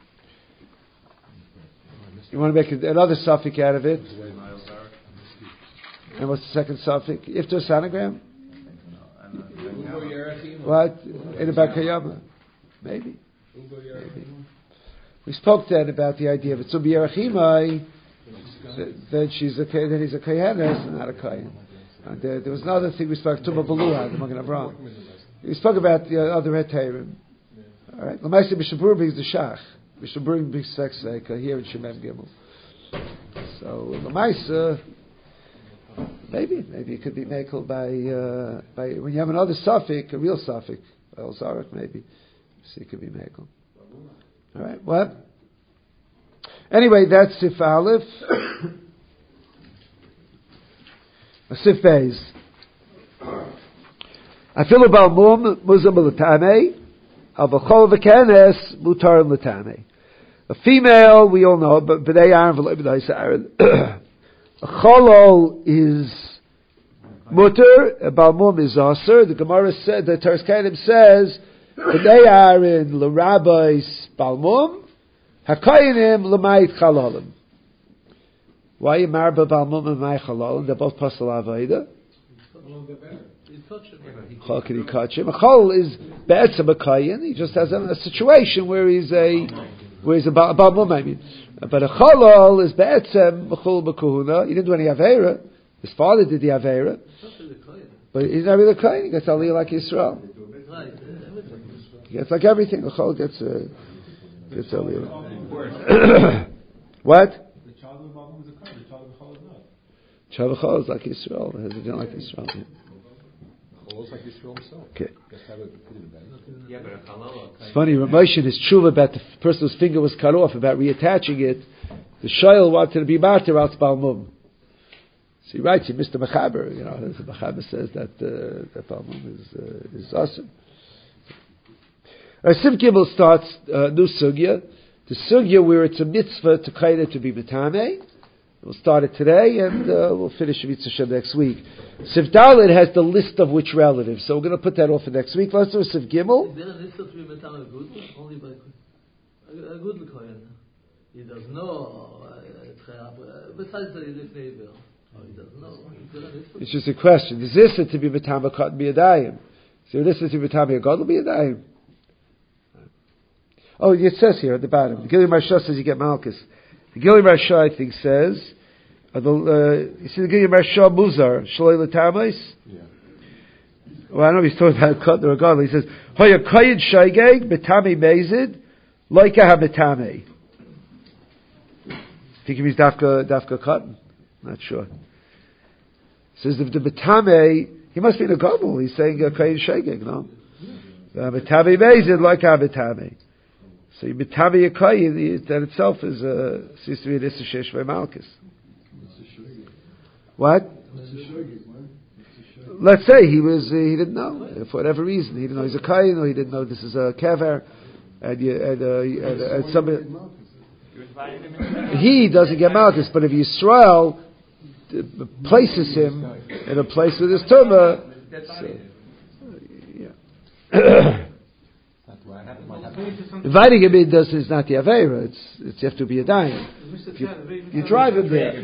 you want to make another suffix out of it. Oil, dark. And what's the second suffix? If to a sonogram? No, and the second What? In a Bakayama? Maybe. Maybe. We spoke then about the idea of it. So B'Yerachimai, then she's a then he's a Kayanes, not a Kayan. And there, there was another thing we spoke to Baluah, the Magen Avraham. We spoke about the other Hetayrim. All right. L'maisa Mishnah Berurah brings the Shach. Mishnah Berurah brings sex like here in Shemem Gimel. So L'maisa, maybe maybe it could be makel by uh, by when you have another suffix, a real suffix, El Zarek maybe. So it could be makel. All right. What? Anyway, that's Sif Aleph. Sif Beis. Afilu bal mum muzam l'tamei, avachol v'kenes mutar l'tamei. A female, we all know, but b'nei Aaron v'lo b'nei Aaron. A cholol is mutar, a bal mum is aser. The Gemara said, the Teres Kainim says, b'nei Aaron l'rabbis bal mum, hakayinim l'mayit chalolim. Why you marba bal mum and may chalolim? They're both pasal avodah. Chol can he catch him? A chol is be'etzem a kayin. He just has a, a situation where he's a where he's a babum. I mean, but a cholol is be'etzem b'chol b'kuhuna. He didn't do any avera. His father did the avera, but he's not really a kayin. He gets aliyah like Yisrael. He gets like everything. A chol gets a gets aliyah. What? The child of babum is a kayin. The child of chol is not. Child of chol is like Yisrael. He doesn't like Yisrael. Yeah. Like Yisrael himself. Okay. Yeah, but a halal. It's funny, Ramoshin is true about the person whose finger was cut off, about reattaching it. The Shoyl wanted to be martyr out Balmum. So he writes, he missed the Mechaber. You know, the Mechaber says that uh, that Balmum is uh, is awesome. Our Siv Gimel starts uh, new sugya. The sugya where it's a mitzvah to kaida to be metame. We'll start it today, and uh, we'll finish Mitzvah Shem next week. Siv Dalet has the list of which relatives, so we're going to put that off for next week. Let's do Siv Gimel. Is there a list of three metame good? Only by a good kohen. He does know. Besides that, he lives neighbor. He doesn't know. It's just a question. Is this to be metame cotton be a dayim? So this is to be metame a god will be a dayim. Oh, it says here at the bottom. The Gili Marsha says you get Malchus. The Gili Marsha, I think, says, uh, the, uh, you see the Gili Marsha Muzar, Shaloi L'Tamais? Yeah. Well, I don't know if he's talking about Kotner or Gadol. He says, Hoya Kayid Shaygeg, Betami Mezid, Loika HaBetame. Think he means Dafka, Dafka Cotton? Not sure. Says the, the Betame, he must be the Gadol. He's saying uh, Kayid Shaygeg, no? Uh, Betami Mezid, Loika HaBetame. So you Betami Yakayi, that itself is uh, seems to be an Issa Shesh by Malchus. What? Let's say he was uh, he didn't know for whatever reason. He didn't know he's a kayin, or he didn't know this is a kever, and you, and, uh, and, uh, and somebody he doesn't get Malchus, but if Yisrael uh, places him in a place with his tumah, so, yeah. Inviting him in does is not the Aveira, it's, it's you have to be a dime. You, you drive him there.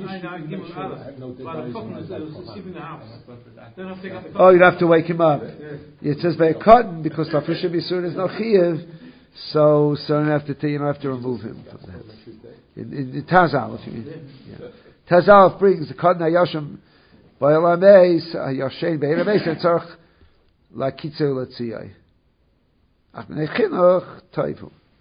Oh, you'd have to wake him up. It says by a cotton because Tafrisha B'Yisur is no Chiyev, so so you don't have to t- you don't have to remove him from that. In, in, in Tazal, if you mean. Yeah. Tazal brings the cotton Hayashim by Alameis Hayashein Be'Elameis and Tzarch La Kitzeu Latziyai. All right,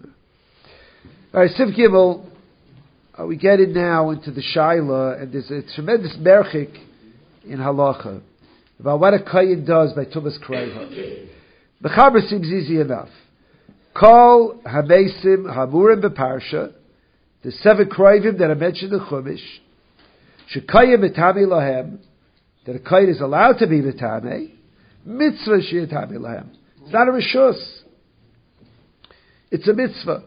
Siv Gimel, uh, we get it now into the Shaila, and there's a tremendous merchik in halacha about what a kayin does by Tumas Krayva. The Chaber seems easy enough. Kol Hamesim Hamurim Beparsha, the seven Krayvim that I mentioned in Chumash, Shekayim Mitami Lahem, that a kayin is allowed to be Mitame, Mitzvah Sheyatami Lahem. It's not a Rishus. It's a mitzvah.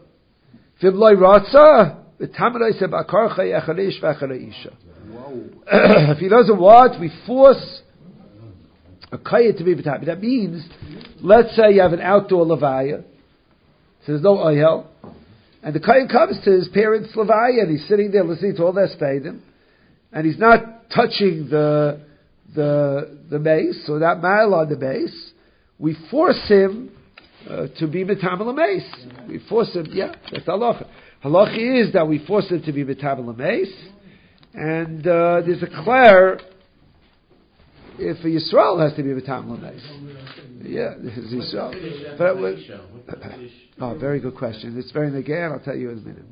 If he doesn't want, we force a kayit to be b'tami. That means, let's say you have an outdoor levaya, so there's no oyel, and the kayit comes to his parents' levaya, and he's sitting there listening to all their stadium, and he's not touching the the the mace, or that mile on the mace. We force him Uh, to be metamel mace. We force him, yeah, that's halacha. Halacha is that we force him to be metamel mace, and uh, there's a clear if a Yisrael has to be metamel mace. Yeah, this is Yisrael. But was, oh, very good question. It's very again. I'll tell you in a minute.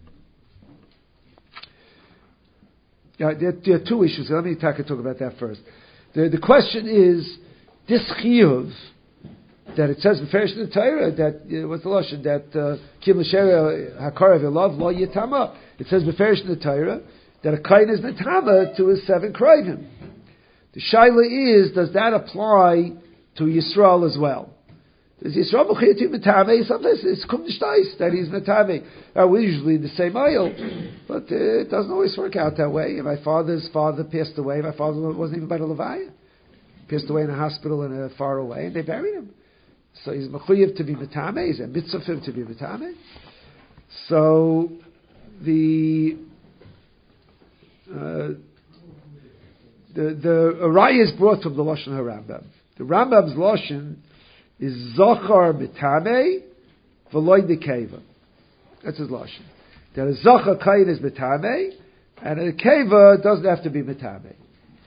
Yeah, there, there are two issues. Let me talk, talk about that first. The, the question is this chiyuv. That it says in the Torah that uh, what's the lashon that Kim L'Shera Hakarav Elav Lo Yitama. It says in the Torah that a kain is netama to his seven krayvim. The shaila is, does that apply to Yisrael as well? Does Yisrael b'chiyat to metame? Sometimes it's kum nishtais that he's metame. Uh, we're usually in the same aisle, but uh, it doesn't always work out that way. And my father's father passed away. My father wasn't even by the Levaya. Passed away in a hospital in a far away, and they buried him. So he's mechuyev to be metame. He's a mitzvah for him to be metame. So the uh, the the Araya is brought from the Lashon HaRambam. The Rambam's Lashon is Zachar B'tamei V'loy Dekeva. That's his Lashon. That a Zachar Kayin is B'tamei, and a Keva doesn't have to be B'tamei.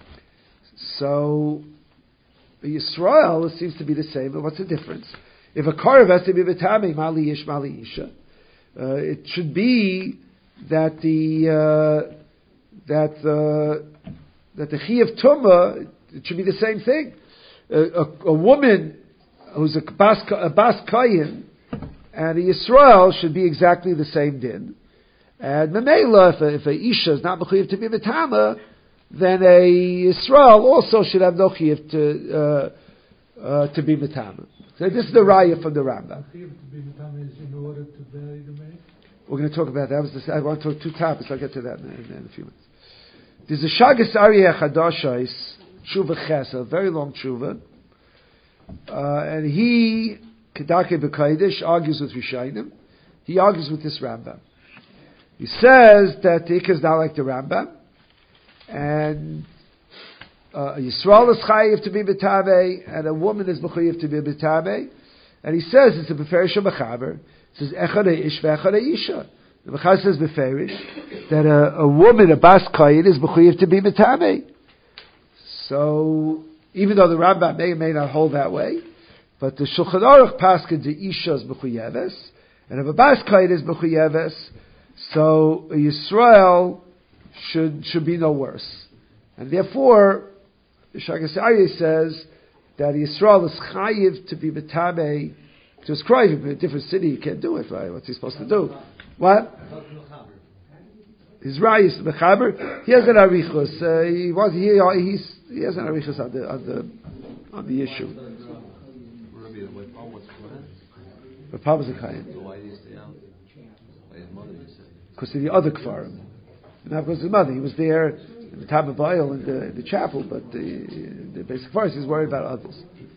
So, Yisrael, it seems to be the same, but what's the difference? If a Karev has to be B'tamei, Mali Ish, Mali Isha, uh, it should be that the, uh, that the, that the Chi of Tumah, it should be the same thing. A, a, a woman who's a Bas, a Bas Kayin and a Yisrael should be exactly the same din. And Memela, if a, if a Isha is not Mechuyev to be B'tama, then a Yisrael also should have no Chiyev to, uh, uh, to be B'tama. So this is the Raya from the Rambam. Chiyev to be B'tama is in order to bury the maid? We're going to talk about that. I, was just, I want to talk two topics. I'll get to that in, in, in a few minutes. There's a Shagas Aryeh Chadashais, Tshuva Ches, a very long Tshuva. Uh, and he, Kedake B'Kodesh, argues with Rishayim. He argues with this Rambam. He says that the Ikka is not like the Rambam. And uh, Yisrael is Chayiv to be B'Tavei, and a woman is B'Chayiv to be B'Tavei. And he says, it's a B'Ferish HaMachaber. It says, Echad Ish Ve'echad Isha. The Machaz says B'Ferish, that a, a woman, a Bas Kayin, is B'Chayiv to be B'Tavei. So, even though the Rambam may or may not hold that way, but the Shulchan Aruch paskin the Isha is B'Chuyeves, and if a Bas Kayin is B'Chuyeves, so Yisrael should should be no worse. And therefore, Shagas Aryeh says that Yisrael is Chayiv to be B'Tamei, to ascribe him in a different city, he can't do it, right? What's he supposed to do? What? His Rai is Mechaber. He has an Arichus. Uh, he was he he's he has an Arichus on the on the on the issue. But Paul was a Chayin. So why did he stay out? By his mother, you said. Because of the other Kfarim. Not because of his mother. He was there in the top of Baal in the, in the chapel, but the, the basic Kfarim, he's worried about others.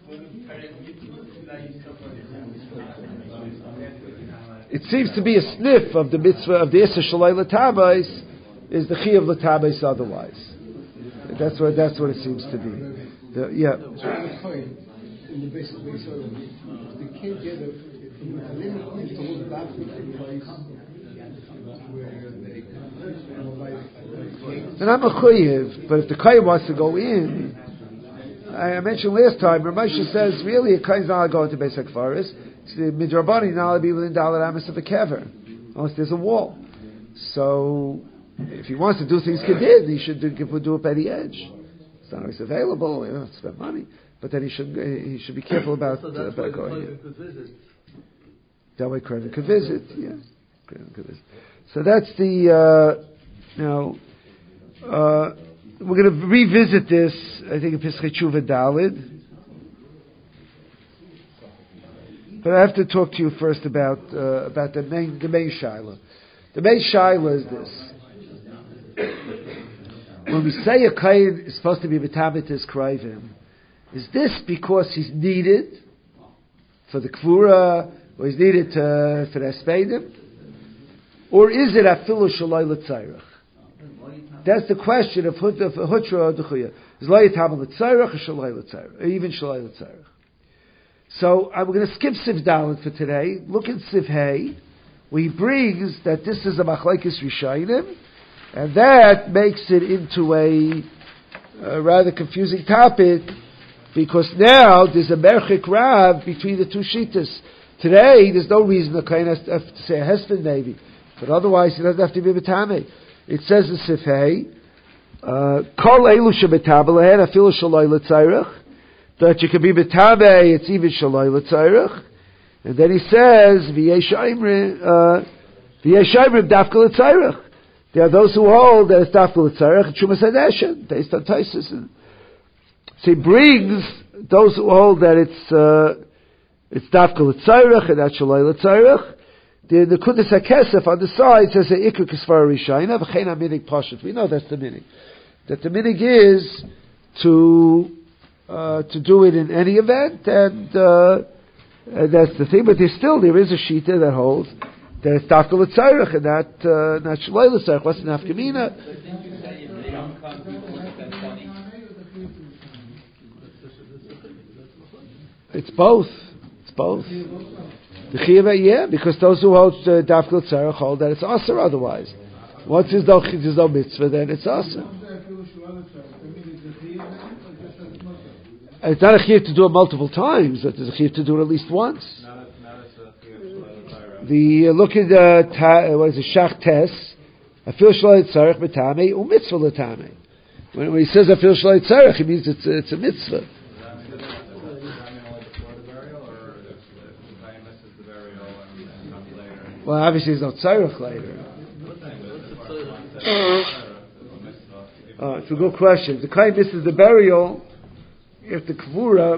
It seems to be a sniff of the mitzvah of the Issa Shalai Latabais is the Chi of Latabais otherwise. That's what that's what it seems to be. The, yeah. In the basic way, so they can't get a limit to hold back Then I'm a Chuyev, but if the Kayin wants to go in, I mentioned last time, Ramesha says really a Kayin's not allowed to go into basic forest. It's the Midrabani, he's not allowed to be within Dalet Amos of a kever, unless there's a wall. So, if he wants to do things Kedid, he should do, do it by the edge. It's not always available, you don't have to spend money. But then he should he should be careful about, so uh, about going in. Could visit. That way Kraven could visit, yeah. Kraven could visit. So that's the, uh, you know, uh, we're going to revisit this, I think, in Pesach Tshuva Dalid. But I have to talk to you first about uh, about the main the main shaila. The main shaila is this: when we say a kayin is supposed to be b'tabit his krayvim, is this because he's needed for the kvura, or he's needed to, for the espedim, or is it afilu shalai l'tzayrach? That's the question of hutra or duchuya. Is lo yitam l'tzayrach or shalai l'tzayrach, or even shalai l'tzayrach? So I'm going to skip Siv Dalet for today. Look at Siv Hey, where he brings that this is a machlekes rishayim, and that makes it into a, a rather confusing topic, because now there's a merchik rav between the two shittas. Today, there's no reason the kohen has to, have to say a husband maybe, but otherwise he doesn't have to be betame. It says in Siv Hey, kol elu shebetabel lehen afilu shaloi l'tzayrach, that you can be betabe, it's even shaloi l'tzayrach. And then he says, v'yesh aimrim, v'yesh aimrim dafka l'tzayrach. There are those who hold that it's dafka l'tzayrach, and Shumas Hadeshen, based on Taisus. So he brings those who hold that it's, uh, it's dafka l'tzayrach, and not shaloi l'tzayrach. The, the Kudas HaKesef on the side says, ikr kisvar rishayna, v'chein ha-minig pashut. We know that's the minig. That the minig is to, Uh, to do it in any event, and, uh, and that's the thing. But there's still there is a shita that holds that it's dafka l'tzayrach and not uh, not shaloi l'tzayrach. What's the nafkamina? It's both. It's both. The chiyuv, yeah, because those who hold uh, dafkil tzarech hold that it's aser otherwise. Once there's no, there's no mitzvah, then it's aser. It's not a chiyuv to do it multiple times, but there's a chiyuv to do it at least once. The uh, look at the uh, what is it? Shach tes. Afil shaloi tzarech b'tamei u mitzvah l'tamei. When, when he says afil shaloi tzarech, he means it's it's a mitzvah. Well, obviously there's no tzarech later. Uh, it's a good question. If the kohen misses the burial, if the kvura,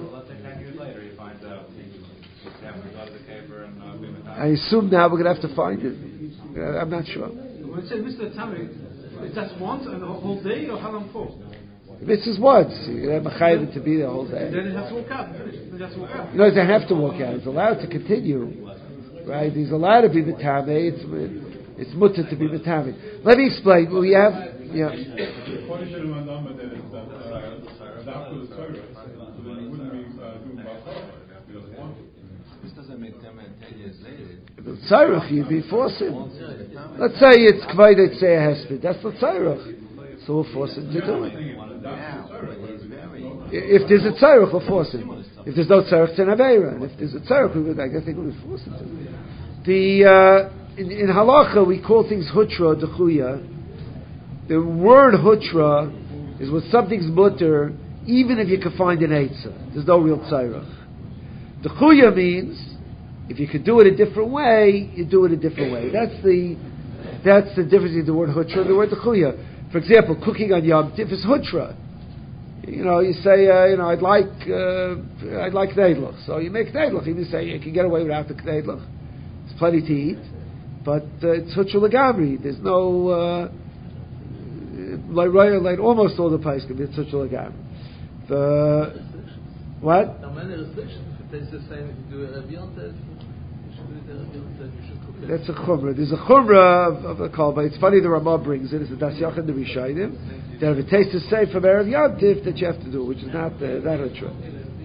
I assume now we're going to have to find it. I'm not sure. When it says Mister Tammy, is that once and the whole day, or how long for? If this is once, you have a chayv to be the whole day. Then it has to walk out. Finish. Then it has to walk out. No, he doesn't have to walk out. He's allowed to continue. Right? He's allowed to be Matame. It's it's mutter to be Matame. Let me explain. We have, yeah. This doesn't make them ten years later. The tzarech, you'd be forcing. Let's say it's kvaydei tzei hesped. That's the tzarech. So we'll force him to do it. If there's a tzarech, we'll force him. If there's no tzarech, it's an aveira. And if there's a tzarech, we would, I guess, think we would force him to. The uh, in, in halacha we call things hutra dechuya. The word hutra is when something's mutter, even if you can find an eitzah. There's no real tzarech. Dechuya means if you could do it a different way, you do it a different way. That's the that's the difference between the word hutra and the word dechuya. For example, cooking on Yom Tif is hutra. You know, you say, uh, you know, I'd like, uh, I'd like knedlach. So you make knedlach. You say you can get away without the knedlach. There's plenty to eat, but uh, it's hutra legamri. There's no, uh, like right, like almost all the pies can be hutra legamri. The what? There are many restrictions. If it tastes the same, if you do a ravion test, you should do it a ravion test. You should cook it. That's a chumrah. There's a chumrah of, of a kol, but it's funny the Ramah brings it. It's a das yachid the Rishayim. That if it tastes the same from Erev Yom Tif, that you have to do, which is not uh, not a true.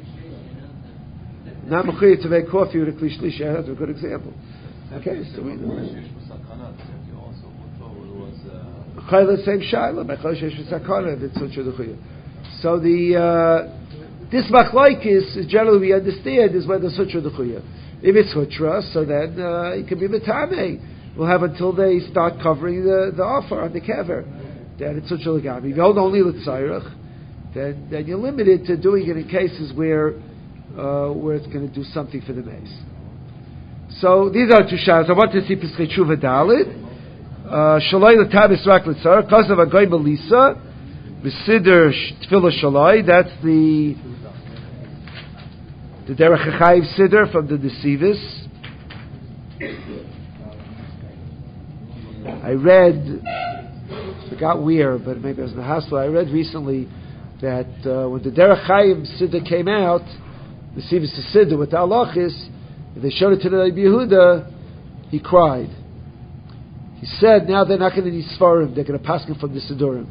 Not mechuyah to make coffee with a kli shlishi. That's a good example. Okay, so we know. Chayla same shayla. So the uh, this machlokes generally we understand is whether sutra dechuya. If it's hutra, so then uh, it can be metame. We'll have until they start covering the, the offer on the kever. Then it's sutra legami. If you hold only l'tzayrach, then then you're limited to doing it in cases where uh, where it's going to do something for the mace. So these are two shadows. I want to see Piskei Tshuva Dalit. Shaloi l'tabis rak l'tzarach. Because of a goy melisa, b'sidr tefillah shaloi. That's the the Derech HaChayiv Siddur from the Desivis. I read, I forgot where, but maybe it was in the hospital. I read recently that uh, when the Derech HaChayiv Siddur came out, the Desivis Siddur with the halachis, they showed it to the Rabbi Yehuda, he cried. He said, now they're not going to need Sfarim, they're going to pass him from the Siddurim.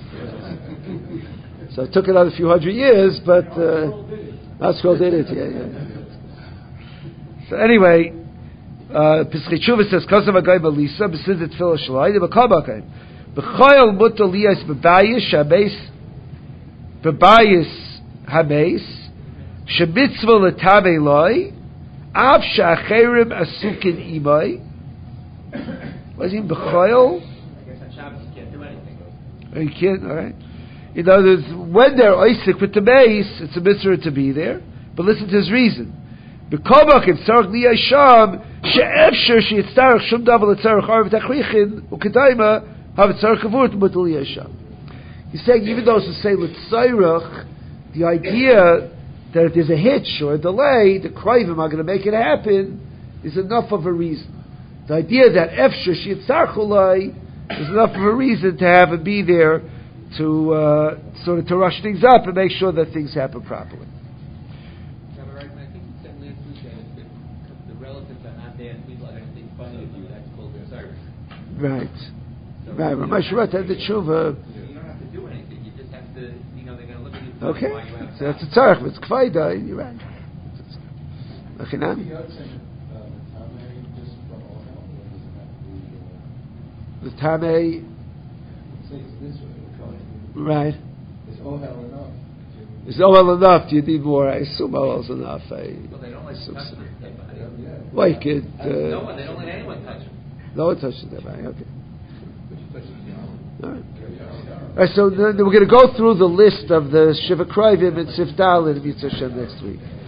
So it took another few hundred years, but uh, that's what did it. Yeah, yeah. So anyway, Piskei Tshuva says, "Kasav agay balisa b'sidr tefillah shalai de b'kabakay b'chayil mutal liyas b'bayis habeis b'bayis habeis shemitzvah l'tabei loy av she'acherim asukin imay." What does it mean b'chayil? I guess on Shabbos you can't do anything. You can't. All right. In other words, when they're oisik with the base, it's a mitzvah to be there. But listen to his reason. B'kabak if tzarech liyasham she'efsher she'yitzarech shum davar l'tzarech arv t'achrichin u'kedayma have tzarech kavur t'mutal liyasham. He's saying even those who say l'tzarech, the idea that if there's a hitch or a delay, the krayvim are going to make it happen is enough of a reason. The idea that efsher she'yitzarech ulai is enough of a reason to have it be there to uh, sort of to rush things up and make sure that things happen properly. Yeah, but right, I think you said last week that if the relatives are not there and people are going to think funny of you, that's called their service. Right. So, right. But Mashirat had the tshuva. You don't have to do anything. You just have to, you know, they're going to look at you. Okay. Why you have So that's a tzarech. It's kvaida. You're right. It's a Achinami. The Tamei, right? Is Ohel enough? Is Ohel enough? Do you need more? I assume Ohel's enough. I, Well, they don't like to touch the dead body. well, you could. Uh, No one, they don't let anyone touch them. no one touches that body. Okay. All right. All right. So then we're going to go through the list of the Shiva Krivim and Sif Dalin in Mitzvah Hashem next week.